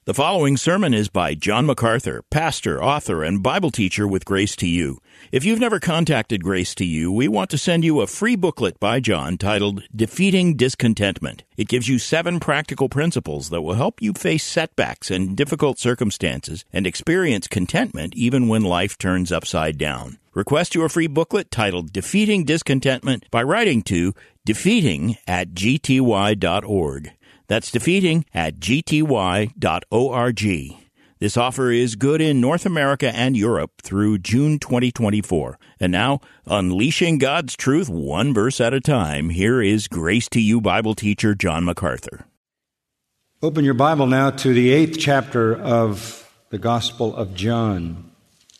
The following sermon is by John MacArthur, pastor, author, and Bible teacher with Grace to You. If you've never contacted Grace to You, we want to send you a free booklet by John titled Defeating Discontentment. It gives you 7 practical principles that will help you face setbacks and difficult circumstances and experience contentment even when life turns upside down. Request your free booklet titled Defeating Discontentment by writing to defeating@gty.org. That's defeating@gty.org. This offer is good in North America and Europe through June 2024. And now, unleashing God's truth one verse at a time, here is Grace to You Bible teacher John MacArthur. Open your Bible now to the 8th chapter of the Gospel of John.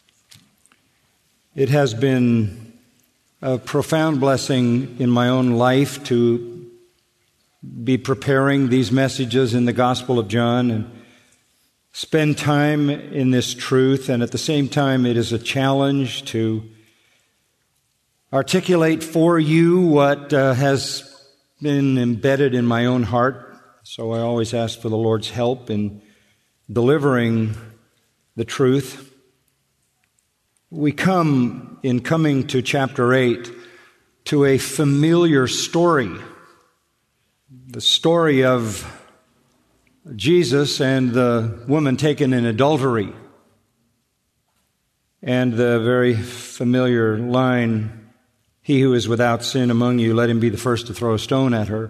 It has been a profound blessing in my own life to be preparing these messages in the Gospel of John and spend time in this truth, and at the same time it is a challenge to articulate for you what has been embedded in my own heart. So I always ask for the Lord's help in delivering the truth. We come, in coming to chapter 8, to a familiar story. The story of Jesus and the woman taken in adultery. And the very familiar line, "He who is without sin among you, let him be the first to throw a stone at her."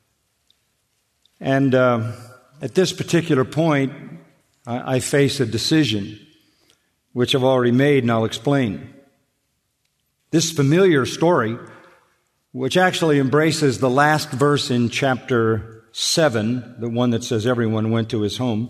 And at this particular point, I face a decision, which I've already made, and I'll explain. This familiar story, which actually embraces the last verse in chapter 7, the one that says everyone went to his home.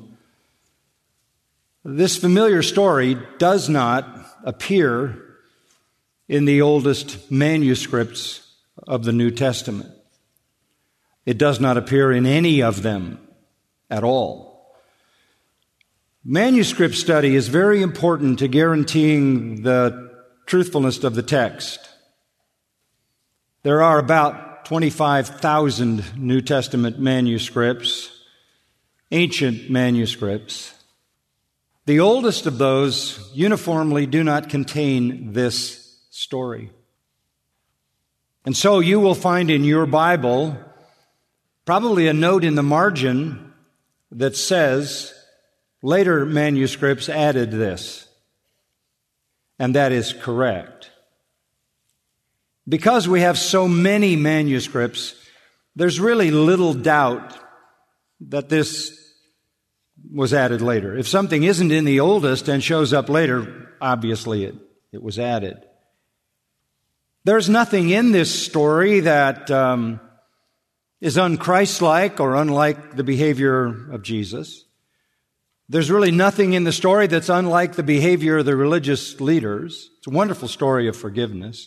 This familiar story does not appear in the oldest manuscripts of the New Testament. It does not appear in any of them at all. Manuscript study is very important to guaranteeing the truthfulness of the text. There are about 25,000 New Testament manuscripts, ancient manuscripts. The oldest of those uniformly do not contain this story. And so you will find in your Bible probably a note in the margin that says, later manuscripts added this. And that is correct. Because we have so many manuscripts, there's really little doubt that this was added later. If something isn't in the oldest and shows up later, obviously it was added. There's nothing in this story that is unchristlike or unlike the behavior of Jesus. There's really nothing in the story that's unlike the behavior of the religious leaders. It's a wonderful story of forgiveness.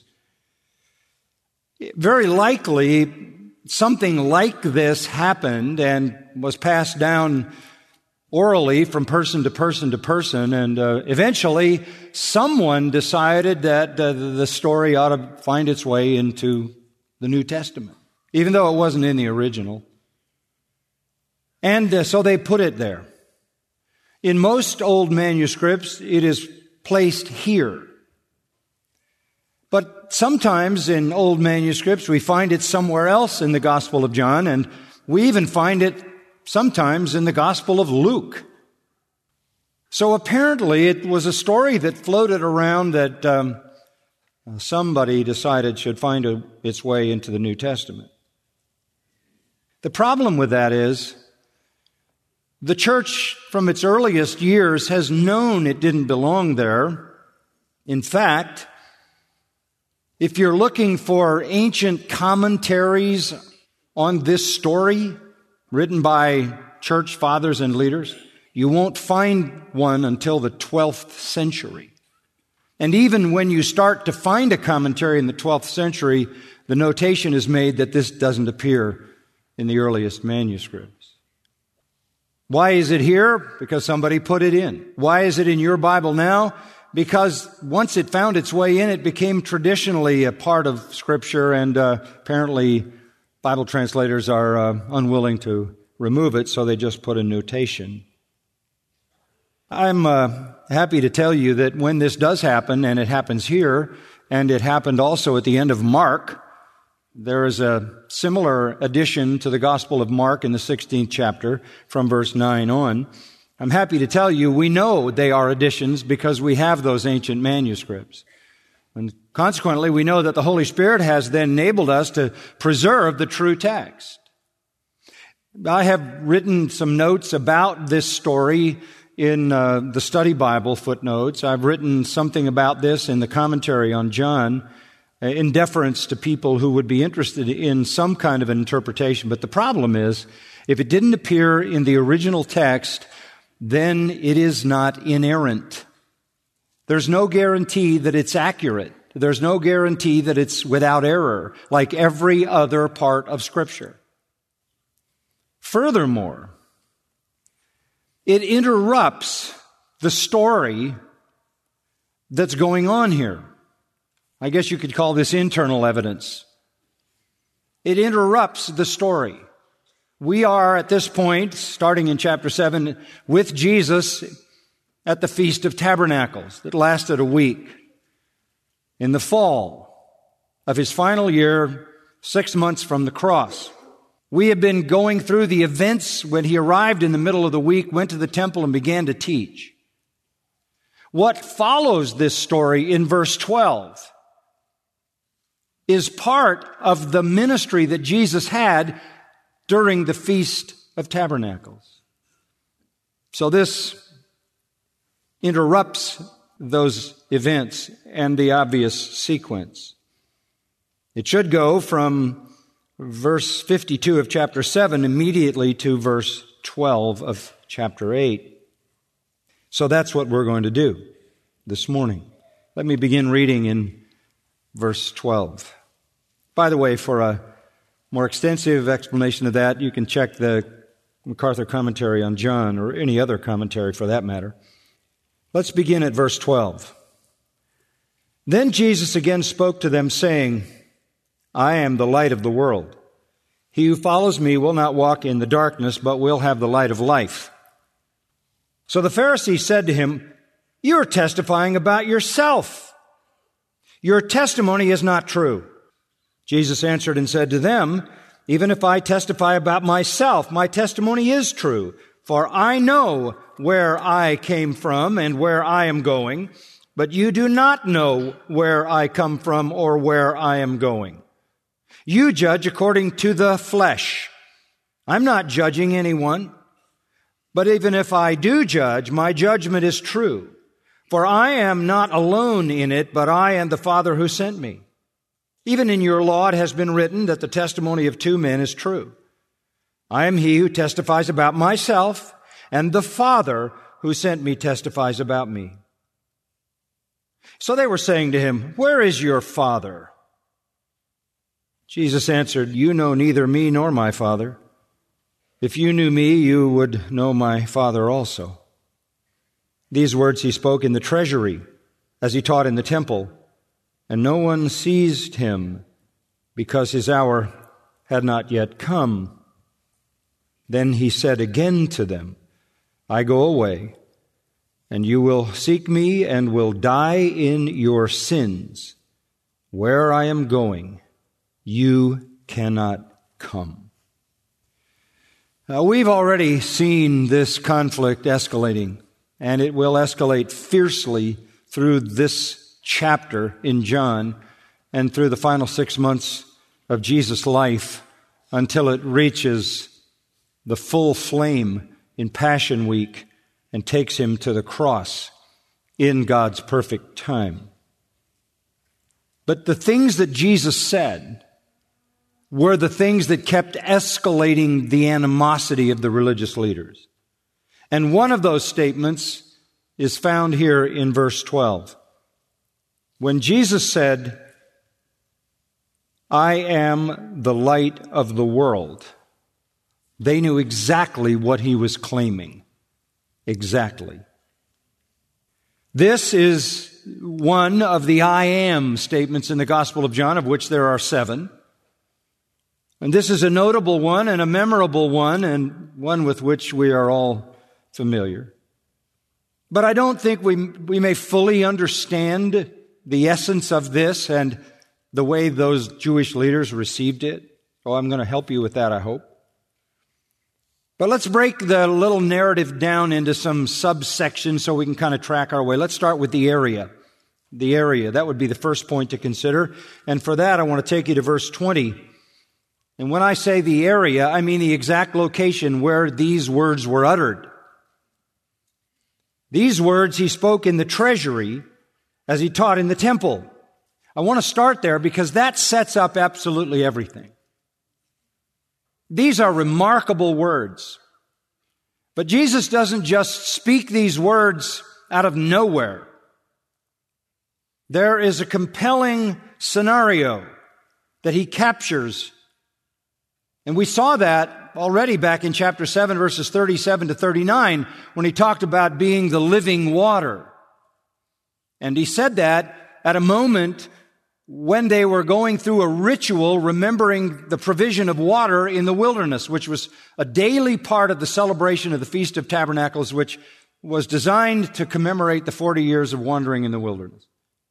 Very likely, something like this happened and was passed down orally from person to person to person, and eventually someone decided that the story ought to find its way into the New Testament, even though it wasn't in the original. And so they put it there. In most old manuscripts, it is placed here. But sometimes in old manuscripts, we find it somewhere else in the Gospel of John, and we even find it sometimes in the Gospel of Luke. So apparently it was a story that floated around that somebody decided should find its way into the New Testament. The problem with that is the church from its earliest years has known it didn't belong there. In fact, if you're looking for ancient commentaries on this story written by church fathers and leaders, you won't find one until the 12th century. And even when you start to find a commentary in the 12th century, the notation is made that this doesn't appear in the earliest manuscripts. Why is it here? Because somebody put it in. Why is it in your Bible now? Because once it found its way in, it became traditionally a part of Scripture, and apparently Bible translators are unwilling to remove it, so they just put a notation. I'm happy to tell you that when this does happen, and it happens here, and it happened also at the end of Mark, there is a similar addition to the Gospel of Mark in the 16th chapter from verse 9 on. I'm happy to tell you we know they are additions because we have those ancient manuscripts. And consequently, we know that the Holy Spirit has then enabled us to preserve the true text. I have written some notes about this story in the study Bible footnotes. I've written something about this in the commentary on John in deference to people who would be interested in some kind of an interpretation. But the problem is, if it didn't appear in the original text, then it is not inerrant. There's no guarantee that it's accurate. There's no guarantee that it's without error, like every other part of Scripture. Furthermore, it interrupts the story that's going on here. I guess you could call this internal evidence. It interrupts the story. We are at this point, starting in chapter 7, with Jesus at the Feast of Tabernacles that lasted a week. In the fall of his final year, 6 months from the cross. We have been going through the events when he arrived in the middle of the week, went to the temple, and began to teach. What follows this story in verse 12 is part of the ministry that Jesus had during the Feast of Tabernacles. So this interrupts those events and the obvious sequence. It should go from verse 52 of chapter 7 immediately to verse 12 of chapter 8. So that's what we're going to do this morning. Let me begin reading in verse 12. By the way, for a more extensive explanation of that, you can check the MacArthur commentary on John, or any other commentary for that matter. Let's begin at verse 12. Then Jesus again spoke to them, saying, I am the light of the world. He who follows me will not walk in the darkness, but will have the light of life. So the Pharisees said to him, You're testifying about yourself. Your testimony is not true. Jesus answered and said to them, Even if I testify about myself, my testimony is true, for I know where I came from and where I am going, but you do not know where I come from or where I am going. You judge according to the flesh. I'm not judging anyone, but even if I do judge, my judgment is true, for I am not alone in it, but I and the Father who sent me. Even in your law it has been written that the testimony of two men is true. I am he who testifies about myself, and the Father who sent me testifies about me. So they were saying to him, Where is your Father? Jesus answered, You know neither me nor my Father. If you knew me, you would know my Father also. These words he spoke in the treasury, as he taught in the temple, and no one seized him, because his hour had not yet come. Then he said again to them, I go away, and you will seek me and will die in your sins. Where I am going, you cannot come. We've already seen this conflict escalating, and it will escalate fiercely through this chapter in John and through the final 6 months of Jesus' life until it reaches the full flame in Passion Week and takes him to the cross in God's perfect time. But the things that Jesus said were the things that kept escalating the animosity of the religious leaders. And one of those statements is found here in verse 12. When Jesus said, I am the light of the world, they knew exactly what he was claiming. Exactly. This is one of the I am statements in the Gospel of John, of which there are 7. And this is a notable one and a memorable one, and one with which we are all familiar. But I don't think we may fully understand the essence of this and the way those Jewish leaders received it. Oh, I'm going to help you with that, I hope. But let's break the little narrative down into some subsections so we can kind of track our way. Let's start with the area. The area. That would be the first point to consider. And for that, I want to take you to verse 20. And when I say the area, I mean the exact location where these words were uttered. These words he spoke in the treasury as he taught in the temple. I want to start there because that sets up absolutely everything. These are remarkable words. But Jesus doesn't just speak these words out of nowhere. There is a compelling scenario that he captures. And we saw that already back in chapter 7, verses 37 to 39, when he talked about being the living water. And he said that at a moment when they were going through a ritual remembering the provision of water in the wilderness, which was a daily part of the celebration of the Feast of Tabernacles, which was designed to commemorate the 40 years of wandering in the wilderness.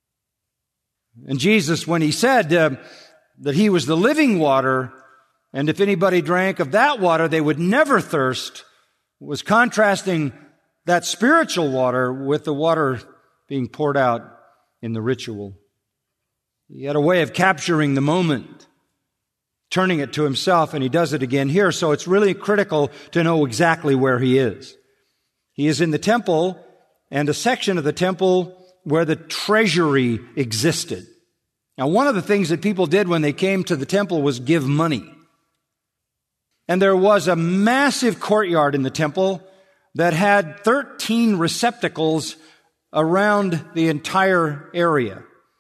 And Jesus, when he said that he was the living water, and if anybody drank of that water, they would never thirst, was contrasting that spiritual water with the water being poured out in the ritual. He had a way of capturing the moment, turning it to himself, and he does it again here. So it's really critical to know exactly where he is. He is in the temple, and a section of the temple where the treasury existed. Now, one of the things that people did when they came to the temple was give money. And there was a massive courtyard in the temple that had 13 receptacles around the entire area.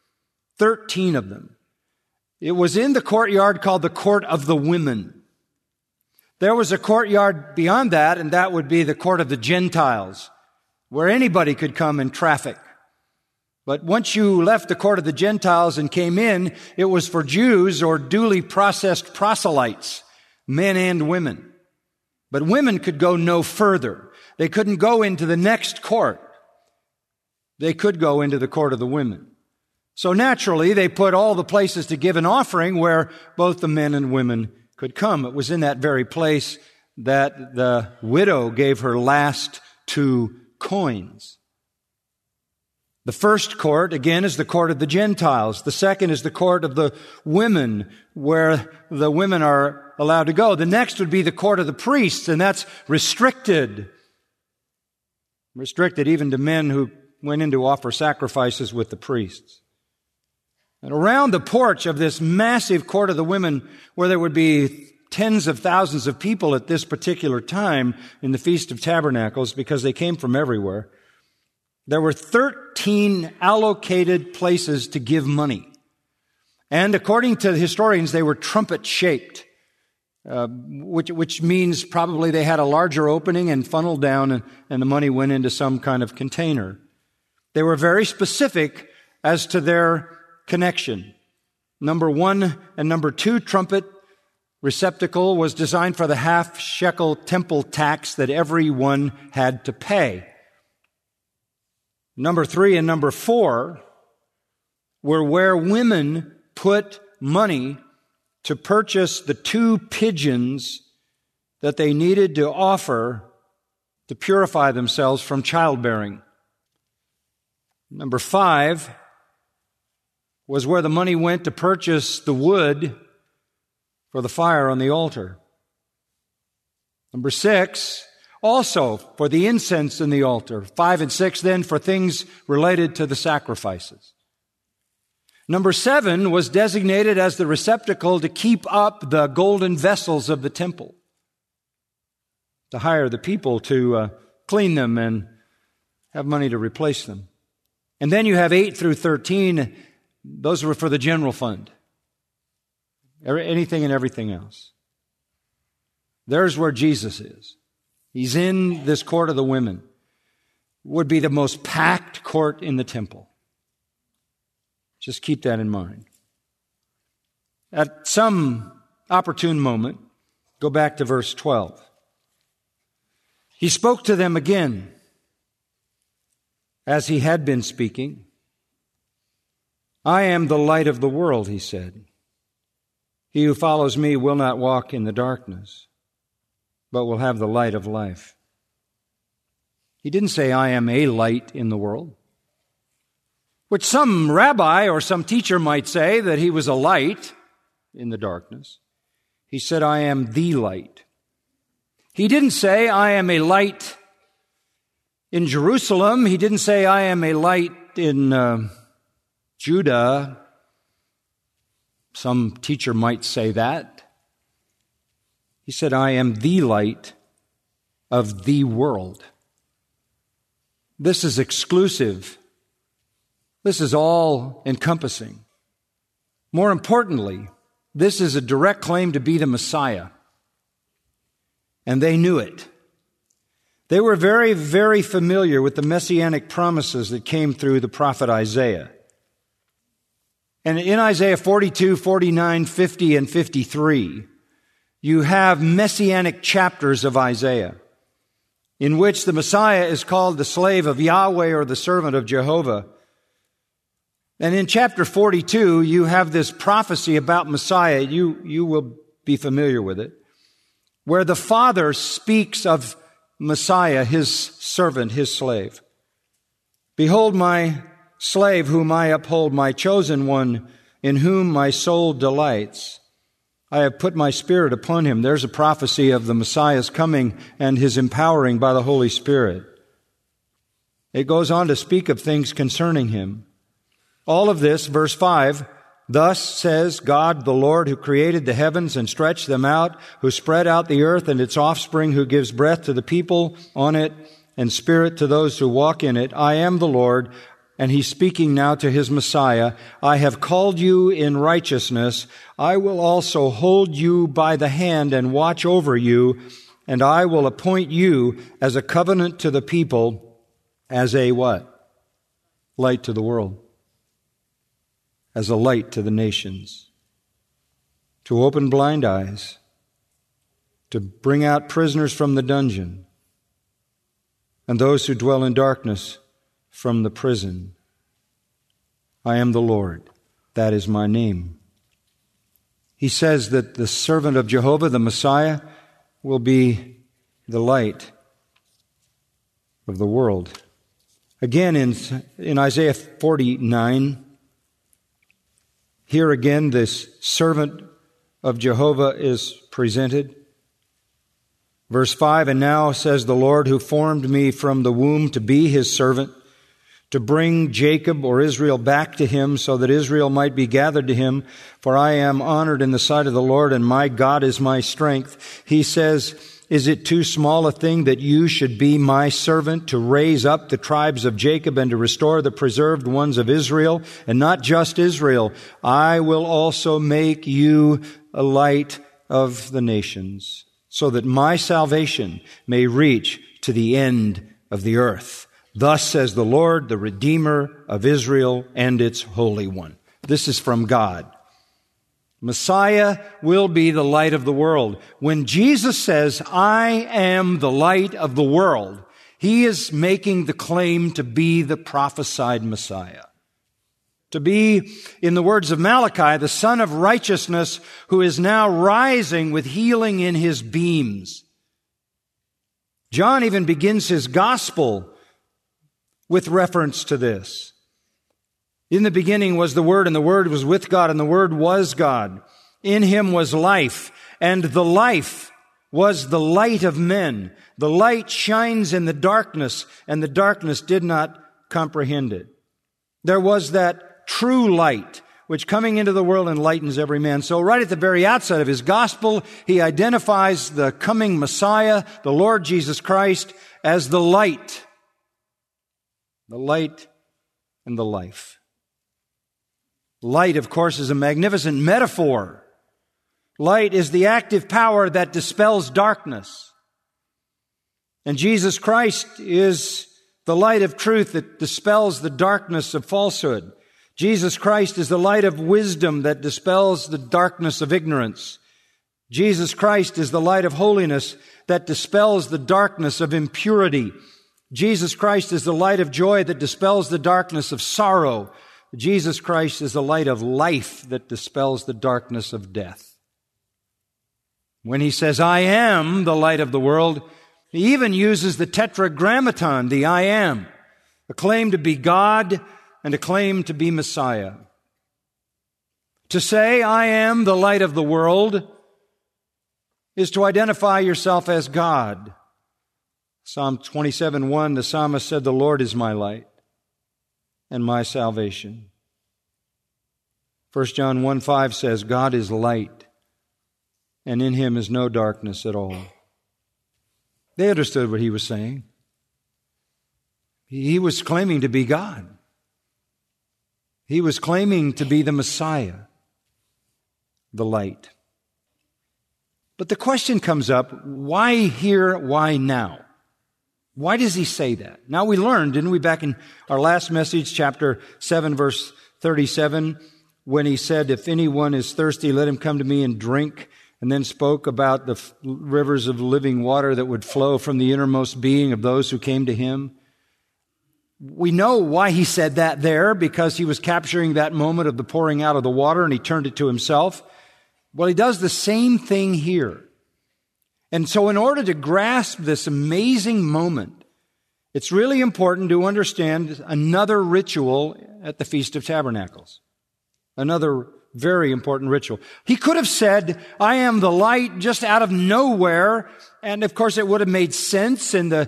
13 of them. It was in the courtyard called the Court of the Women. There was a courtyard beyond that, and that would be the Court of the Gentiles, where anybody could come and traffic. But once you left the Court of the Gentiles and came in, it was for Jews or duly processed proselytes, men and women. But women could go no further. They couldn't go into the next court. They could go into the Court of the Women. So naturally, they put all the places to give an offering where both the men and women could come. It was in that very place that the widow gave her last 2 coins. The first court, again, is the Court of the Gentiles. The second is the Court of the Women, where the women are allowed to go. The next would be the Court of the Priests, and that's restricted. Restricted even to men who went in to offer sacrifices with the priests. And around the porch of this massive Court of the Women, where there would be tens of thousands of people at this particular time in the Feast of Tabernacles, because they came from everywhere, there were 13 allocated places to give money. And according to the historians, they were trumpet-shaped, which means probably they had a larger opening and funneled down, and the money went into some kind of container. They were very specific as to their connection. Number 1 and number 2 trumpet receptacle was designed for the half-shekel temple tax that everyone had to pay. Number 3 and number 4 were where women put money to purchase the 2 pigeons that they needed to offer to purify themselves from childbearing. Number 5 was where the money went to purchase the wood for the fire on the altar. Number 6, also for the incense in the altar. 5 and 6 then for things related to the sacrifices. Number 7 was designated as the receptacle to keep up the golden vessels of the temple, to hire the people to clean them and have money to replace them. And then you have 8 through 13. Those were for the general fund. Anything and everything else. There's where Jesus is. He's in this Court of the Women. Would be the most packed court in the temple. Just keep that in mind. At some opportune moment, go back to verse 12. He spoke to them again. as he had been speaking. I am the light of the world, he said. He who follows me will not walk in the darkness, but will have the light of life. He didn't say, I am a light in the world, which some rabbi or some teacher might say that he was a light in the darkness. He said, I am the light. He didn't say, I am a light in Jerusalem. He didn't say, I am a light in Judah. Some teacher might say that. He said, I am the light of the world. This is exclusive. This is all-encompassing. More importantly, this is a direct claim to be the Messiah. And they knew it. They were very, very familiar with the messianic promises that came through the prophet Isaiah. And in Isaiah 42, 49, 50, and 53, you have messianic chapters of Isaiah in which the Messiah is called the slave of Yahweh or the servant of Jehovah. And in chapter 42, you have this prophecy about Messiah. You will be familiar with it, where the Father speaks of Messiah, his servant, his slave. Behold my slave whom I uphold, my chosen one in whom my soul delights. I have put my Spirit upon him. There's a prophecy of the Messiah's coming and his empowering by the Holy Spirit. It goes on to speak of things concerning him. All of this, verse 5, thus says God the Lord, who created the heavens and stretched them out, who spread out the earth and its offspring, who gives breath to the people on it and spirit to those who walk in it. I am the Lord. And he's speaking now to his Messiah. I have called you in righteousness. I will also hold you by the hand and watch over you. And I will appoint you as a covenant to the people, as a what? Light to the world. As a light to the nations. To open blind eyes. To bring out prisoners from the dungeon. And those who dwell in darkness from the prison. I am the Lord. That is my name. He says that the servant of Jehovah, the Messiah, will be the light of the world. Again, in Isaiah 49, here again this servant of Jehovah is presented. Verse 5, and now says the Lord who formed me from the womb to be his servant, to bring Jacob or Israel back to him so that Israel might be gathered to him. For I am honored in the sight of the Lord, and my God is my strength. He says, is it too small a thing that you should be my servant to raise up the tribes of Jacob and to restore the preserved ones of Israel? And not just Israel, I will also make you a light of the nations, so that my salvation may reach to the end of the earth. Thus says the Lord, the Redeemer of Israel and its Holy One. This is from God. Messiah will be the light of the world. When Jesus says, I am the light of the world, he is making the claim to be the prophesied Messiah. To be, in the words of Malachi, the Son of Righteousness who is now rising with healing in his beams. John even begins his gospel with reference to this. In the beginning was the Word, and the Word was with God, and the Word was God. In him was life, and the life was the light of men. The light shines in the darkness, and the darkness did not comprehend it. There was that true light, which coming into the world enlightens every man. So right at the very outset of his gospel, he identifies the coming Messiah, the Lord Jesus Christ, as the light. The light and the life. Light, of course, is a magnificent metaphor. Light is the active power that dispels darkness. And Jesus Christ is the light of truth that dispels the darkness of falsehood. Jesus Christ is the light of wisdom that dispels the darkness of ignorance. Jesus Christ is the light of holiness that dispels the darkness of impurity. Jesus Christ is the light of joy that dispels the darkness of sorrow. Jesus Christ is the light of life that dispels the darkness of death. When he says, I am the light of the world, he even uses the tetragrammaton, the I am, a claim to be God and a claim to be Messiah. To say, I am the light of the world, is to identify yourself as God. Psalm 27:1, the psalmist said, the Lord is my light and my salvation. 1 John 1:5 says, God is light, and in him is no darkness at all. They understood what he was saying. He was claiming to be God. He was claiming to be the Messiah, the light. But the question comes up, why here, why now? Why does he say that? Now we learned, didn't we, back in our last message, chapter 7, verse 37, when he said, if anyone is thirsty, let him come to me and drink, and then spoke about the rivers of living water that would flow from the innermost being of those who came to him. We know why he said that there, because he was capturing that moment of the pouring out of the water, and he turned it to himself. Well, he does the same thing here. And so in order to grasp this amazing moment, it's really important to understand another ritual at the Feast of Tabernacles. Another very important ritual. He could have said, I am the light, just out of nowhere. And of course it would have made sense in the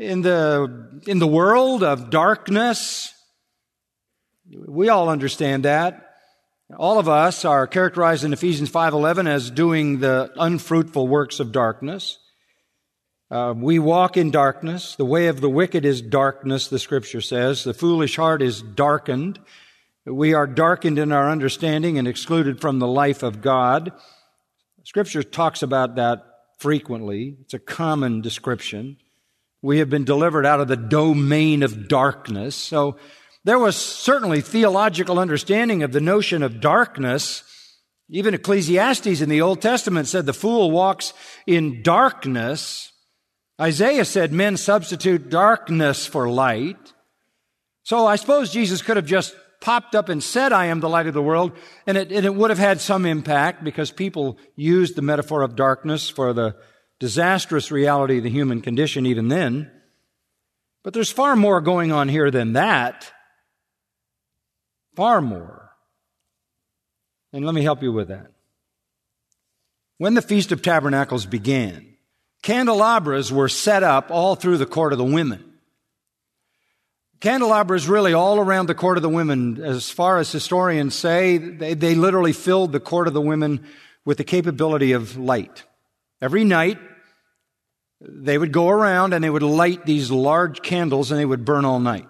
world of darkness. We all understand that. All of us are characterized in Ephesians 5:11 as doing the unfruitful works of darkness. We walk in darkness. The way of the wicked is darkness, the Scripture says. The foolish heart is darkened. We are darkened in our understanding and excluded from the life of God. Scripture talks about that frequently. It's a common description. We have been delivered out of the domain of darkness. So there was certainly theological understanding of the notion of darkness. Even Ecclesiastes in the Old Testament said the fool walks in darkness. Isaiah said men substitute darkness for light. So I suppose Jesus could have just popped up and said, I am the light of the world, and it would have had some impact because people used the metaphor of darkness for the disastrous reality of the human condition even then. But there's far more going on here than that. Far more. And let me help you with that. When the Feast of Tabernacles began, candelabras were set up all through the court of the women. Candelabras really all around the court of the women. As far as historians say, they literally filled the court of the women with the capability of light. Every night, they would go around and they would light these large candles and they would burn all night.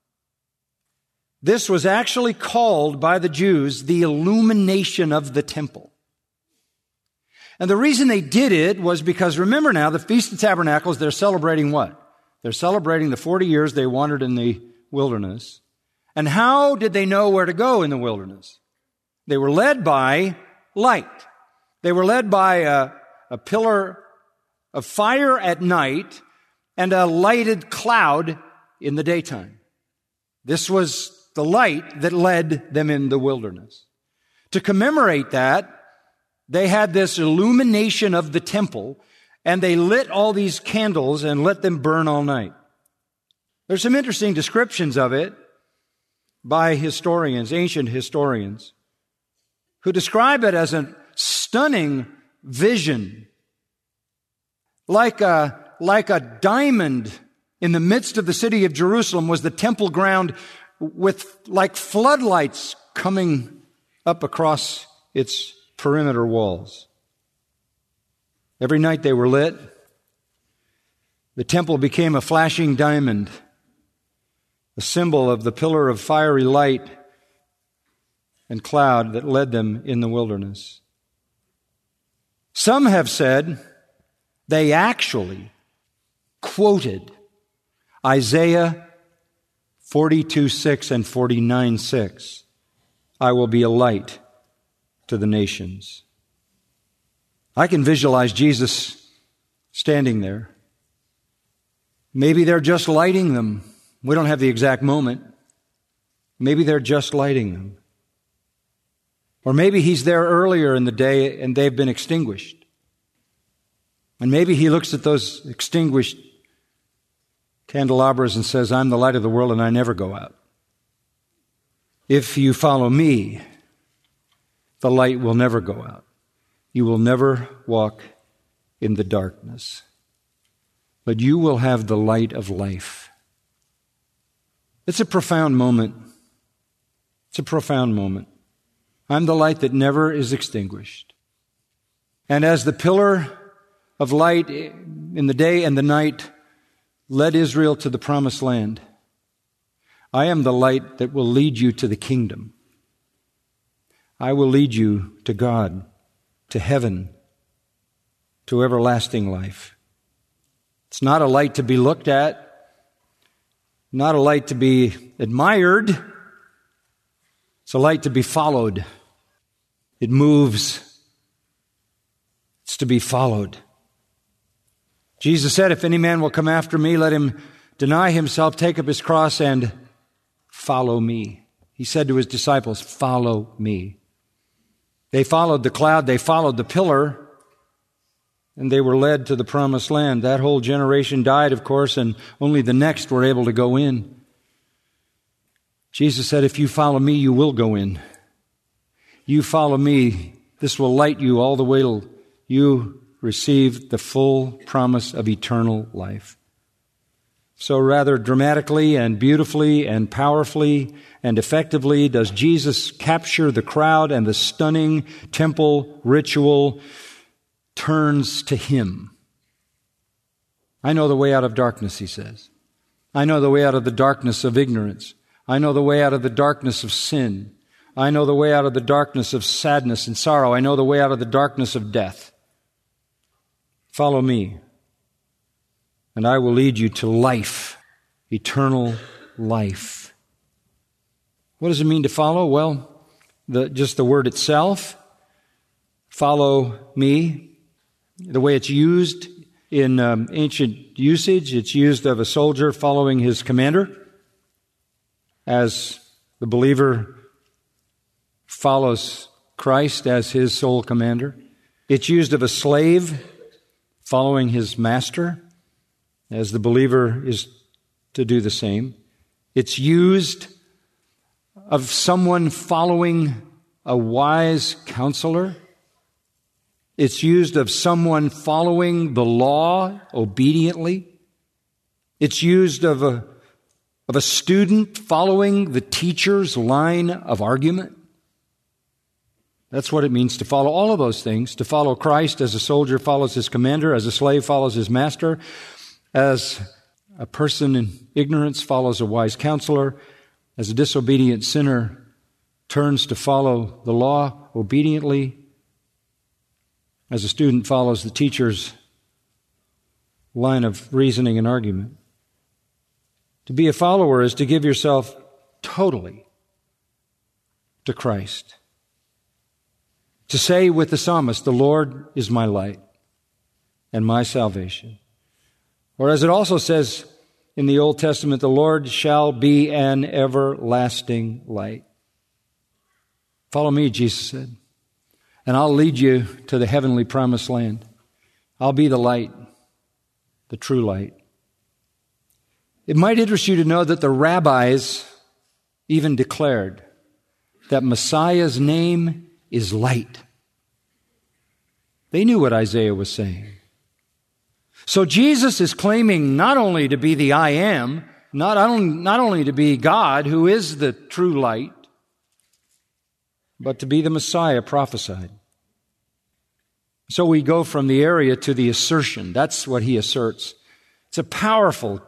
This was actually called by the Jews the illumination of the temple. And the reason they did it was because, remember now, the Feast of Tabernacles, they're celebrating what? They're celebrating the 40 years they wandered in the wilderness. And how did they know where to go in the wilderness? They were led by light. They were led by a pillar of fire at night and a lighted cloud in the daytime. This was the light that led them in the wilderness. To commemorate that, they had this illumination of the temple, and they lit all these candles and let them burn all night. There's some interesting descriptions of it by historians, ancient historians, who describe it as a stunning vision, like a diamond in the midst of the city of Jerusalem was the temple ground with like floodlights coming up across its perimeter walls. Every night they were lit. The temple became a flashing diamond, a symbol of the pillar of fiery light and cloud that led them in the wilderness. Some have said they actually quoted Isaiah 42:6 and 49:6. I will be a light to the nations. I can visualize Jesus standing there, Maybe they're just lighting them. We don't have the exact moment. Maybe they're just lighting them. Or maybe he's there earlier in the day and they've been extinguished. And maybe he looks at those extinguished candelabras and says, I'm the light of the world and I never go out. If you follow me, the light will never go out. You will never walk in the darkness, but you will have the light of life. It's a profound moment. It's a profound moment. I'm the light that never is extinguished. And as the pillar of light in the day and the night led Israel to the promised land, I am the light that will lead you to the kingdom. I will lead you to God, to heaven, to everlasting life. It's not a light to be looked at, not a light to be admired. It's a light to be followed. It moves. It's to be followed. Jesus said, if any man will come after me, let him deny himself, take up his cross, and follow me. He said to his disciples, follow me. They followed the cloud, they followed the pillar, and they were led to the promised land. That whole generation died, of course, and only the next were able to go in. Jesus said, if you follow me, you will go in. You follow me, this will light you all the way till you receive the full promise of eternal life. So rather dramatically and beautifully and powerfully and effectively does Jesus capture the crowd, and the stunning temple ritual turns to Him. I know the way out of darkness, He says. I know the way out of the darkness of ignorance. I know the way out of the darkness of sin. I know the way out of the darkness of sadness and sorrow. I know the way out of the darkness of death. Follow me, and I will lead you to life, eternal life. What does it mean to follow? Well, just the word itself, follow me, the way it's used in ancient usage, it's used of a soldier following his commander, as the believer follows Christ as his sole commander. It's used of a slave following his master, as the believer is to do the same. It's used of someone following a wise counselor. It's used of someone following the law obediently. It's used of a student following the teacher's line of argument. That's what it means to follow all of those things. To follow Christ as a soldier follows his commander, as a slave follows his master, as a person in ignorance follows a wise counselor, as a disobedient sinner turns to follow the law obediently, as a student follows the teacher's line of reasoning and argument. To be a follower is to give yourself totally to Christ. To say with the psalmist, the Lord is my light and my salvation. Or as it also says in the Old Testament, the Lord shall be an everlasting light. Follow me, Jesus said, and I'll lead you to the heavenly promised land. I'll be the light, the true light. It might interest you to know that the rabbis even declared that Messiah's name is light. They knew what Isaiah was saying. So Jesus is claiming not only to be the I am, not only to be God, who is the true light, but to be the Messiah prophesied. So we go from the area to the assertion. That's what he asserts. It's a powerful,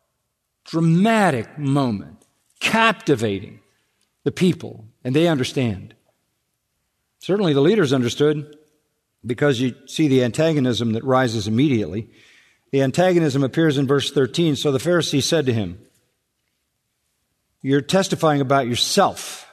dramatic moment, captivating the people, and they understand. Certainly the leaders understood, because you see the antagonism that rises immediately. The antagonism appears in verse 13. So the Pharisee said to him, you're testifying about yourself.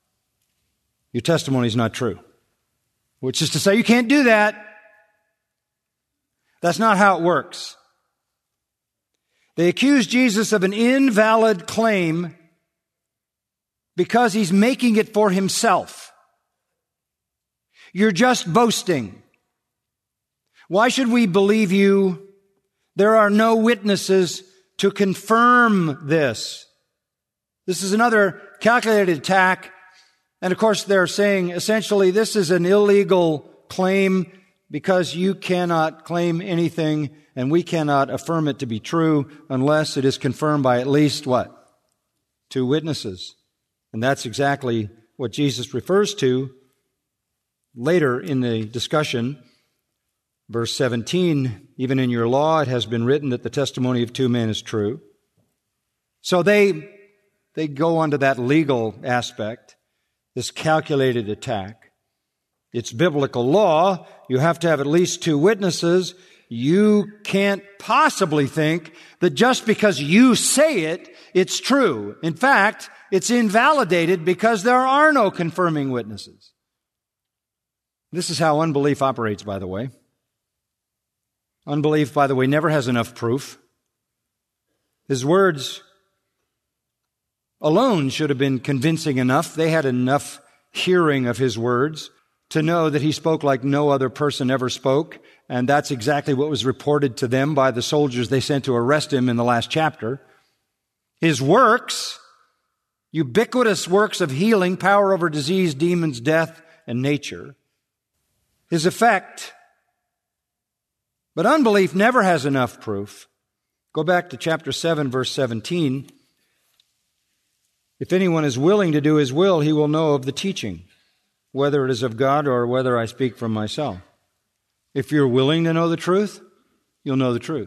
Your testimony is not true. Which is to say, you can't do that. That's not how it works. They accuse Jesus of an invalid claim because he's making it for himself. You're just boasting. Why should we believe you? There are no witnesses to confirm this. This is another calculated attack. And of course, they're saying essentially this is an illegal claim because you cannot claim anything and we cannot affirm it to be true unless it is confirmed by at least what? 2 witnesses. And that's exactly what Jesus refers to later in the discussion. Verse 17, even in your law it has been written that the testimony of 2 men is true. So they go on to that legal aspect, this calculated attack. It's biblical law. You have to have at least 2 witnesses. You can't possibly think that just because you say it, it's true. In fact, it's invalidated because there are no confirming witnesses. This is how unbelief operates, by the way. Unbelief, by the way, never has enough proof. His words alone should have been convincing enough. They had enough hearing of his words to know that he spoke like no other person ever spoke. And that's exactly what was reported to them by the soldiers they sent to arrest him in the last chapter. His works, ubiquitous works of healing, power over disease, demons, death, and nature. His effect. But unbelief never has enough proof. Go back to chapter 7, verse 17. If anyone is willing to do his will, he will know of the teaching, whether it is of God or whether I speak from myself. If you're willing to know the truth, you'll know the truth.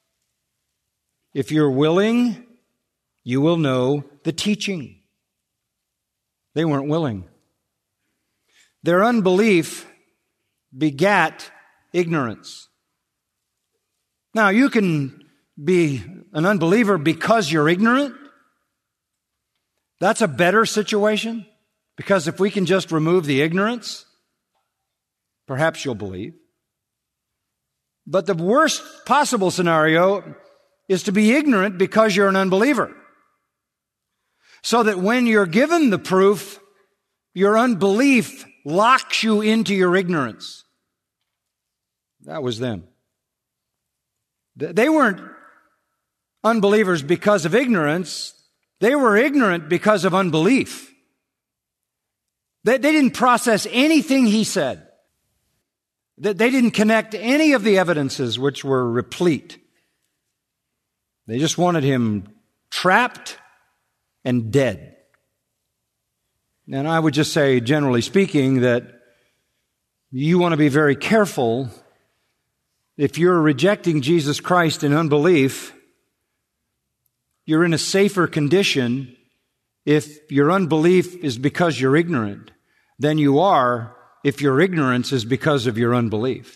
If you're willing, you will know the teaching. They weren't willing. Their unbelief begat ignorance. Now, you can be an unbeliever because you're ignorant. That's a better situation, because if we can just remove the ignorance, perhaps you'll believe. But the worst possible scenario is to be ignorant because you're an unbeliever. So that when you're given the proof, your unbelief locks you into your ignorance. That was them. They weren't unbelievers because of ignorance. They were ignorant because of unbelief. They didn't process anything he said. They didn't connect any of the evidences which were replete. They just wanted him trapped and dead. And I would just say, generally speaking, that you want to be very careful. If you're rejecting Jesus Christ in unbelief, you're in a safer condition if your unbelief is because you're ignorant than you are if your ignorance is because of your unbelief.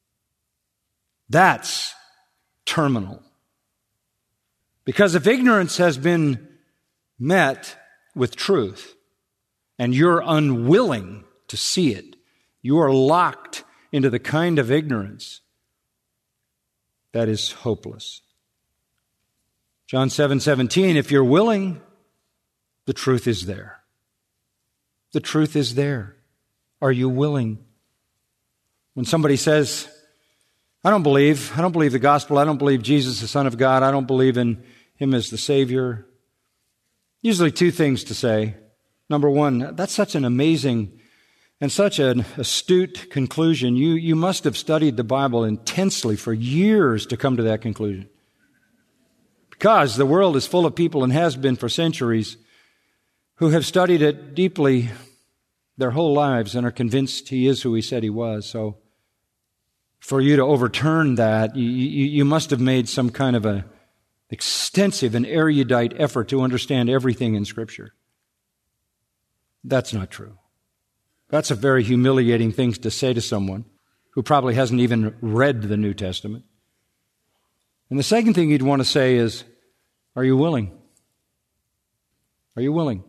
That's terminal. Because if ignorance has been met with truth and you're unwilling to see it, you are locked into the kind of ignorance that is hopeless. John 7:17, if you're willing, the truth is there. The truth is there. Are you willing? When somebody says, I don't believe the gospel, I don't believe Jesus is the Son of God, I don't believe in Him as the Savior, usually 2 things to say. Number 1, that's such an amazing and such an astute conclusion. You must have studied the Bible intensely for years to come to that conclusion. Because the world is full of people, and has been for centuries, who have studied it deeply their whole lives and are convinced He is who He said He was. So for you to overturn that, you must have made some kind of an extensive and erudite effort to understand everything in Scripture. That's not true. That's a very humiliating thing to say to someone who probably hasn't even read the New Testament. And the second thing you'd want to say is, are you willing? Are you willing?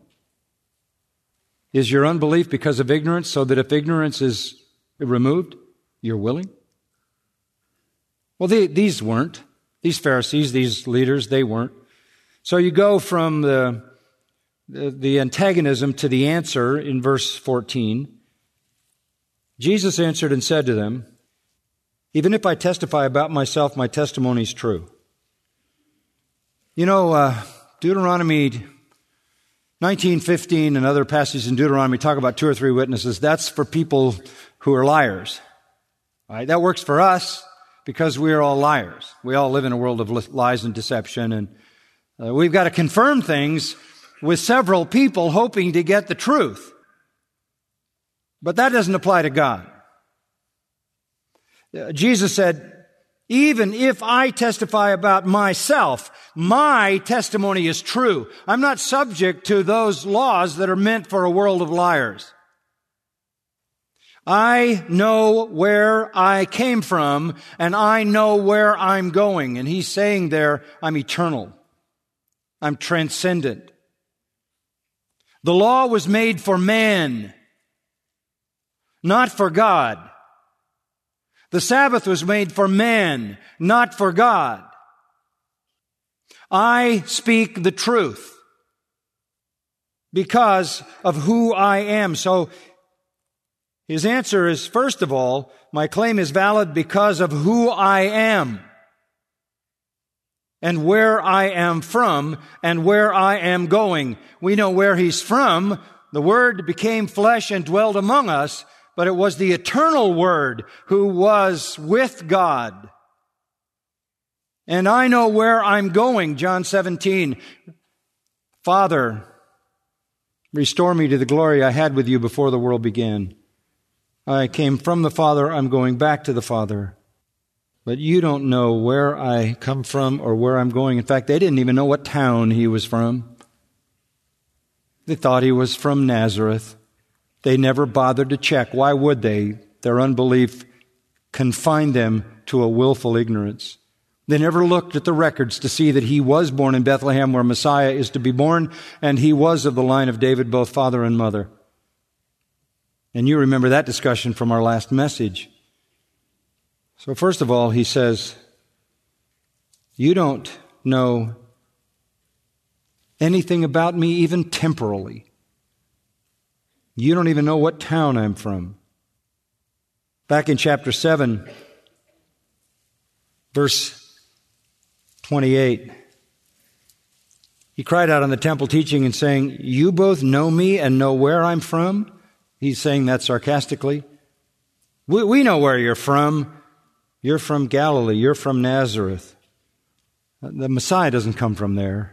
Is your unbelief because of ignorance, so that if ignorance is removed, you're willing? Well, these weren't. These Pharisees, these leaders, they weren't. So you go from the antagonism to the answer in verse 14. Jesus answered and said to them, "Even if I testify about myself, my testimony is true." You know, Deuteronomy 19:15 and other passages in Deuteronomy talk about 2 or 3 witnesses. That's for people who are liars. All right, that works for us because we are all liars. We all live in a world of lies and deception, and we've got to confirm things with several people hoping to get the truth. But that doesn't apply to God. Jesus said, even if I testify about myself, my testimony is true. I'm not subject to those laws that are meant for a world of liars. I know where I came from, and I know where I'm going. And he's saying there, I'm eternal. I'm transcendent. The law was made for man, not for God. The Sabbath was made for man, not for God. I speak the truth because of who I am. So his answer is, first of all, my claim is valid because of who I am and where I am from and where I am going. We know where he's from. The Word became flesh and dwelt among us, but it was the eternal Word who was with God. And I know where I'm going. John 17, Father, restore me to the glory I had with you before the world began. I came from the Father, I'm going back to the Father. But you don't know where I come from or where I'm going. In fact, they didn't even know what town he was from. They thought he was from Nazareth. They never bothered to check. Why would they? Their unbelief confined them to a willful ignorance. They never looked at the records to see that he was born in Bethlehem where Messiah is to be born, and he was of the line of David, both father and mother. And you remember that discussion from our last message. So first of all, he says, you don't know anything about me, even temporally. You don't even know what town I'm from. Back in chapter 7, verse 28, he cried out on the temple teaching and saying, you both know me and know where I'm from? He's saying that sarcastically. We know where you're from. You're from Galilee. You're from Nazareth. The Messiah doesn't come from there.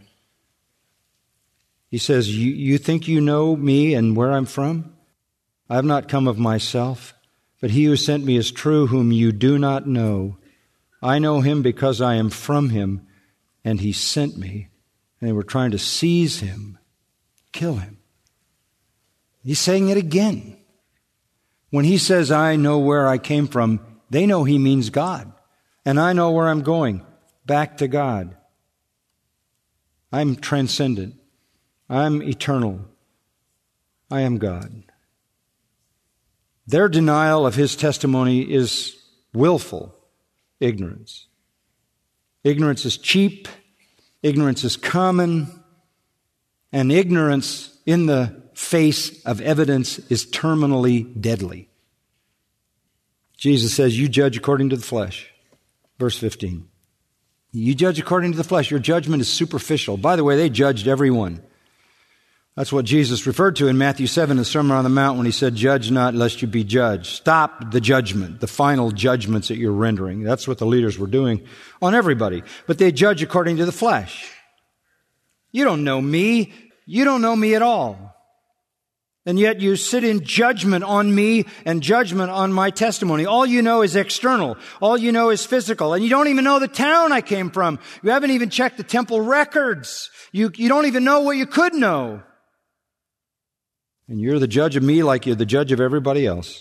He says, you think you know me and where I'm from? I have not come of myself, but he who sent me is true, whom you do not know. I know him because I am from him, and he sent me. And they were trying to seize him, kill him. He's saying it again. When he says, I know where I came from, they know he means God. And I know where I'm going, back to God. I'm transcendent. I'm eternal. I am God. Their denial of his testimony is willful ignorance. Ignorance is cheap. Ignorance is common. And ignorance in the face of evidence is terminally deadly. Jesus says, you judge according to the flesh. Verse 15. You judge according to the flesh. Your judgment is superficial. By the way, they judged everyone. That's what Jesus referred to in Matthew 7, the Sermon on the Mount, when he said, judge not lest you be judged. Stop the judgment, the final judgments that you're rendering. That's what the leaders were doing on everybody. But they judge according to the flesh. You don't know me. You don't know me at all. And yet you sit in judgment on me and judgment on my testimony. All you know is external. All you know is physical. And you don't even know the town I came from. You haven't even checked the temple records. You don't even know what you could know. And you're the judge of me like you're the judge of everybody else.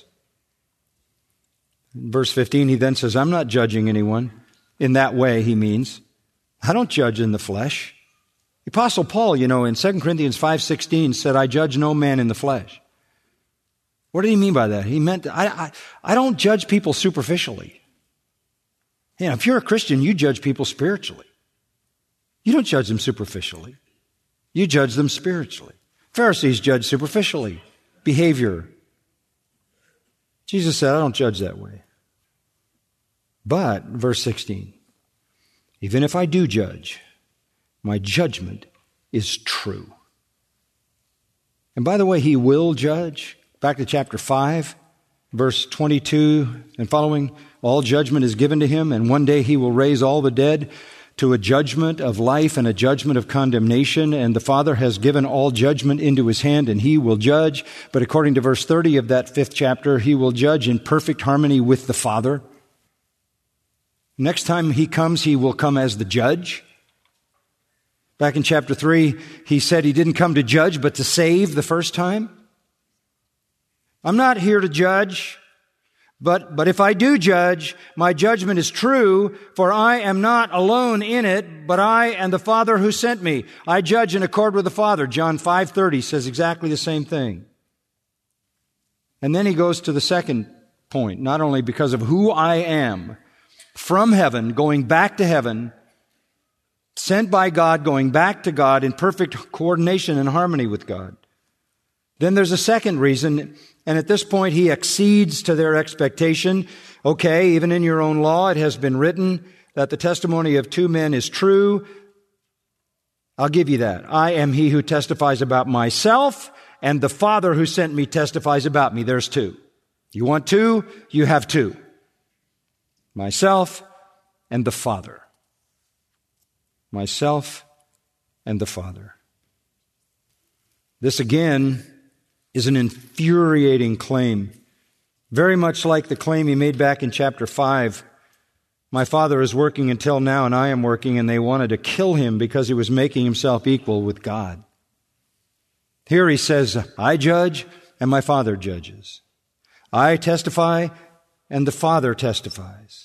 In verse 15, he then says, I'm not judging anyone. In that way, he means, I don't judge in the flesh. The Apostle Paul, in 2 Corinthians 5:16 said, I judge no man in the flesh. What did he mean by that? He meant, I don't judge people superficially. You know, if you're a Christian, you judge people spiritually. You don't judge them superficially. You judge them spiritually. Pharisees judge superficially, behavior. Jesus said, I don't judge that way. But, verse 16, even if I do judge, my judgment is true. And by the way, He will judge. Back to chapter 5, verse 22 and following, all judgment is given to Him, and one day He will raise all the dead to a judgment of life and a judgment of condemnation, and the Father has given all judgment into His hand, and He will judge. But according to verse 30 of that 5th chapter, He will judge in perfect harmony with the Father. Next time He comes, He will come as the judge. Back in chapter 3, He said He didn't come to judge, but to save the first time. I'm not here to judge, but if I do judge, my judgment is true, for I am not alone in it, but I and the Father who sent me. I judge in accord with the Father. John 5:30 says exactly the same thing. And then He goes to the second point, not only because of who I am, from heaven, going back to heaven, sent by God, going back to God in perfect coordination and harmony with God. Then there's a second reason, and at this point He accedes to their expectation. Okay, even in your own law it has been written that the testimony of 2 men is true. I'll give you that. I am He who testifies about myself, and the Father who sent me testifies about me. There's 2. You want 2? You have 2. Myself and the Father. Myself and the Father. This again is an infuriating claim, very much like the claim He made back in chapter 5. My Father is working until now, and I am working, and they wanted to kill Him because He was making Himself equal with God. Here He says, I judge, and my Father judges. I testify, and the Father testifies.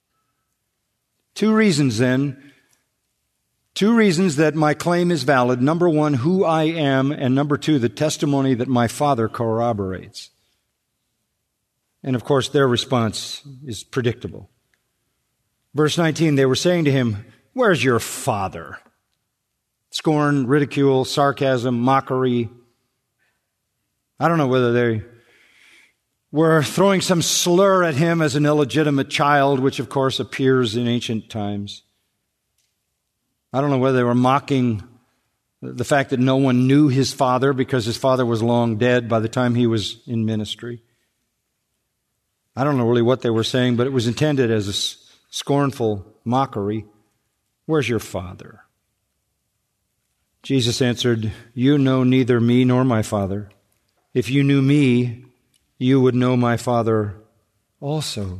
2 reasons then. 2 reasons that my claim is valid. Number 1, who I am, and number 2, the testimony that my Father corroborates. And of course, their response is predictable. Verse 19, they were saying to Him, where's your Father? Scorn, ridicule, sarcasm, mockery. I don't know whether they were throwing some slur at Him as an illegitimate child, which of course appears in ancient times. I don't know whether they were mocking the fact that no one knew His Father because His Father was long dead by the time He was in ministry. I don't know really what they were saying, but it was intended as a scornful mockery. Where's your Father? Jesus answered, you know neither me nor my Father. If you knew me, you would know my Father also.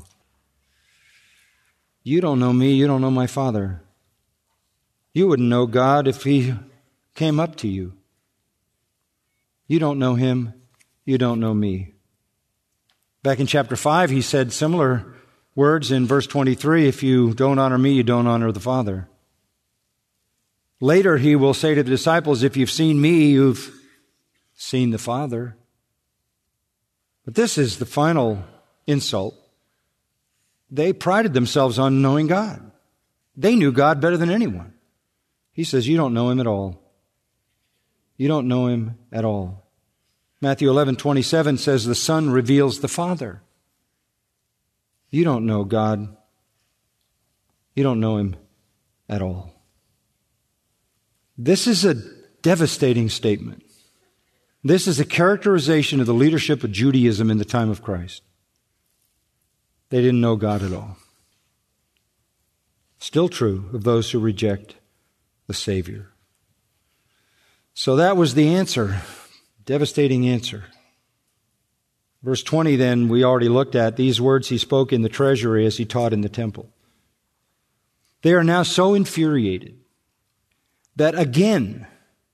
You don't know me, you don't know my Father. You wouldn't know God if He came up to you. You don't know Him, you don't know me. Back in chapter 5, He said similar words in verse 23, if you don't honor me, you don't honor the Father. Later He will say to the disciples, if you've seen me, you've seen the Father. But this is the final insult. They prided themselves on knowing God. They knew God better than anyone. He says, you don't know Him at all. You don't know Him at all. Matthew 11:27 says, the Son reveals the Father. You don't know God. You don't know Him at all. This is a devastating statement. This is a characterization of the leadership of Judaism in the time of Christ. They didn't know God at all. Still true of those who reject the Savior. So that was the answer, devastating answer. Verse 20 then, we already looked at these words He spoke in the treasury as He taught in the temple. They are now so infuriated that again,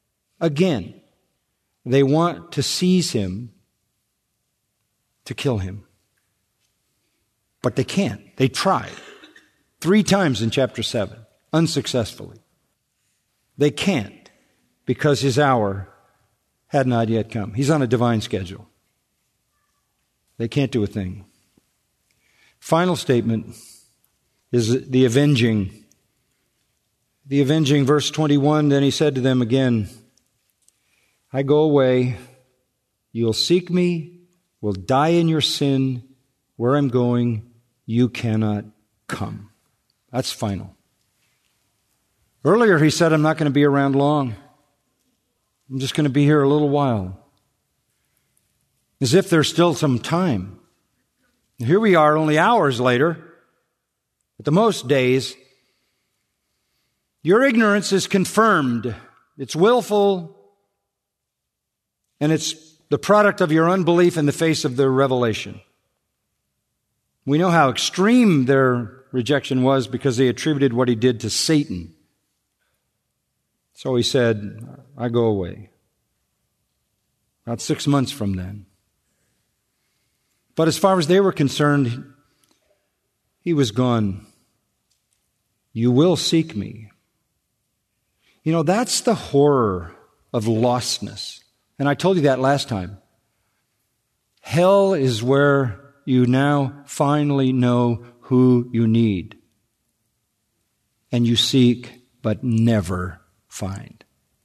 they want to seize Him to kill Him. But they can't. They tried 3 times in chapter 7, unsuccessfully. They can't because His hour had not yet come. He's on a divine schedule. They can't do a thing. Final statement, is the avenging. The avenging, verse 21, then he said to them again, I go away, you'll seek me, will die in your sin. Where I'm going, you cannot come. That's final. Earlier he said, I'm not going to be around long. I'm just going to be here a little while. As if there's still some time. And here we are only hours later, at the most days. Your ignorance is confirmed. It's willful, and it's the product of your unbelief in the face of the revelation. We know how extreme their rejection was because they attributed what he did to Satan. So he said, I go away. About 6 months from then. But as far as they were concerned, he was gone. You will seek me. You know, that's the horror of lostness. And I told you that last time. Hell is where you now finally know who you need. And you seek, but never find.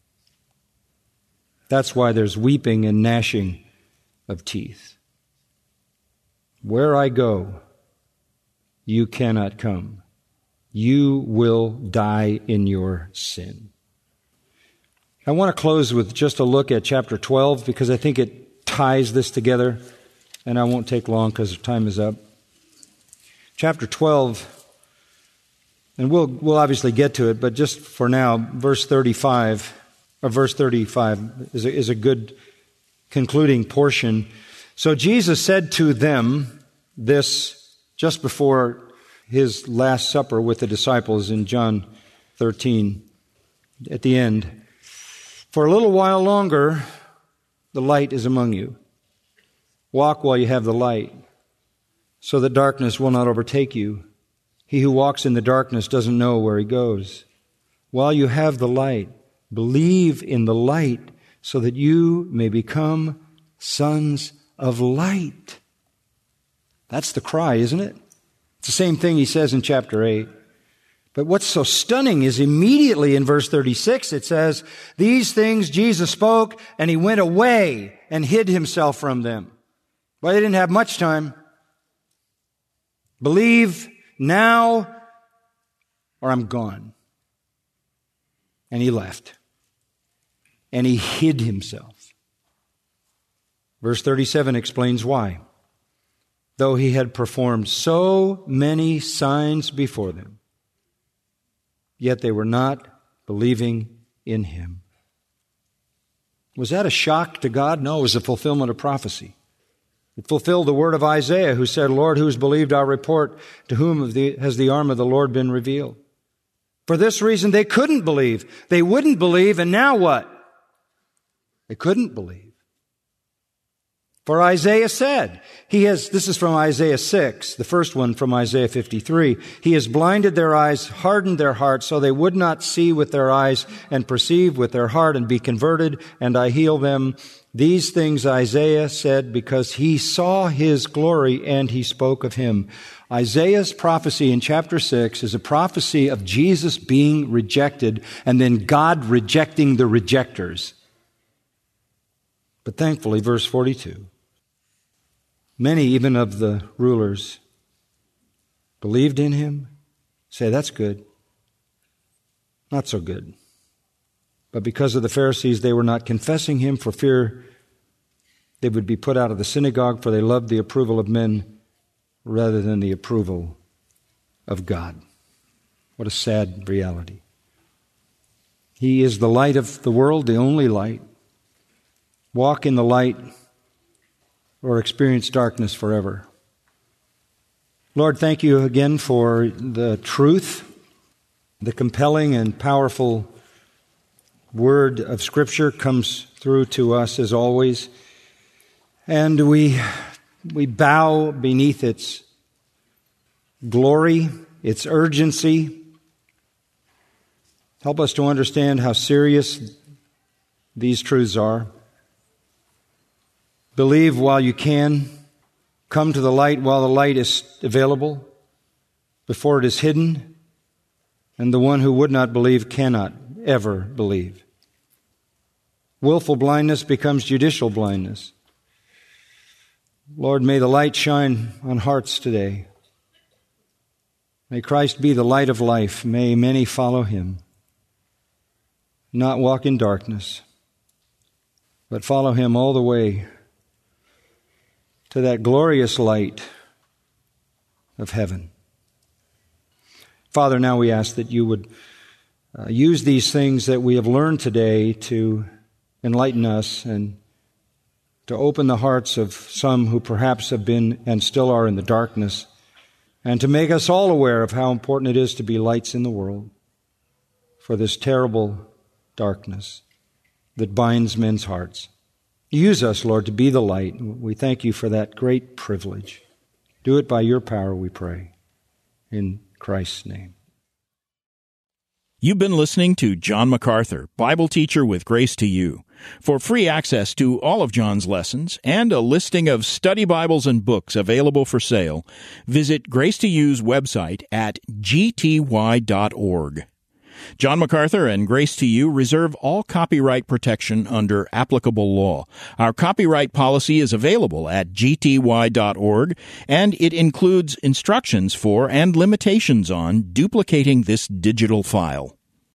That's why there's weeping and gnashing of teeth. Where I go, you cannot come. You will die in your sin. I want to close with just a look at chapter 12 because I think it ties this together, and I won't take long because time is up. Chapter 12, and we'll obviously get to it, but just for now, verse 35 is a good concluding portion. So Jesus said to them this just before his Last Supper with the disciples in John 13 at the end. For a little while longer, the light is among you. Walk while you have the light, so that darkness will not overtake you. He who walks in the darkness doesn't know where he goes. While you have the light, believe in the light, so that you may become sons of light. That's the cry, isn't it? It's the same thing he says in chapter 8. But what's so stunning is immediately in verse 36 it says, these things Jesus spoke, and he went away and hid himself from them. Well, they didn't have much time. Believe now or I'm gone. And he left. And he hid himself. Verse 37 explains why. Though he had performed so many signs before them, yet they were not believing in him. Was that a shock to God? No, it was a fulfillment of prophecy. It fulfilled the word of Isaiah, who said, Lord, who has believed our report? To whom has the arm of the Lord been revealed? For this reason, they couldn't believe. They wouldn't believe, and now what? They couldn't believe. For Isaiah said, this is from Isaiah 6, the first one from Isaiah 53. He has blinded their eyes, hardened their hearts, so they would not see with their eyes and perceive with their heart and be converted, and I heal them. These things Isaiah said because he saw his glory and he spoke of him. Isaiah's prophecy in chapter 6 is a prophecy of Jesus being rejected and then God rejecting the rejectors. But thankfully, verse 42, many even of the rulers believed in him. Say, that's good. Not so good. But because of the Pharisees, they were not confessing him for fear they would be put out of the synagogue, for they loved the approval of men rather than the approval of God. What a sad reality. He is the light of the world, the only light. Walk in the light or experience darkness forever. Lord, thank you again for the truth, the compelling and powerful word of Scripture comes through to us as always. And we bow beneath its glory, its urgency. Help us to understand how serious these truths are. Believe while you can. Come to the light while the light is available. before it is hidden, and the one who would not believe cannot ever believe. Willful blindness becomes judicial blindness. Lord, may the light shine on hearts today. May Christ be the light of life. May many follow him. Not walk in darkness, but follow him all the way to that glorious light of heaven. Father, now we ask that you would use these things that we have learned today to enlighten us and to open the hearts of some who perhaps have been and still are in the darkness, and to make us all aware of how important it is to be lights in the world for this terrible darkness that binds men's hearts. Use us, Lord, to be the light. We thank you for that great privilege. Do it by your power, we pray. In Christ's name. You've been listening to John MacArthur, Bible teacher with Grace to You. For free access to all of John's lessons and a listing of study Bibles and books available for sale, visit Grace to You's website at gty.org. John MacArthur and Grace to You reserve all copyright protection under applicable law. Our copyright policy is available at gty.org, and it includes instructions for and limitations on duplicating this digital file.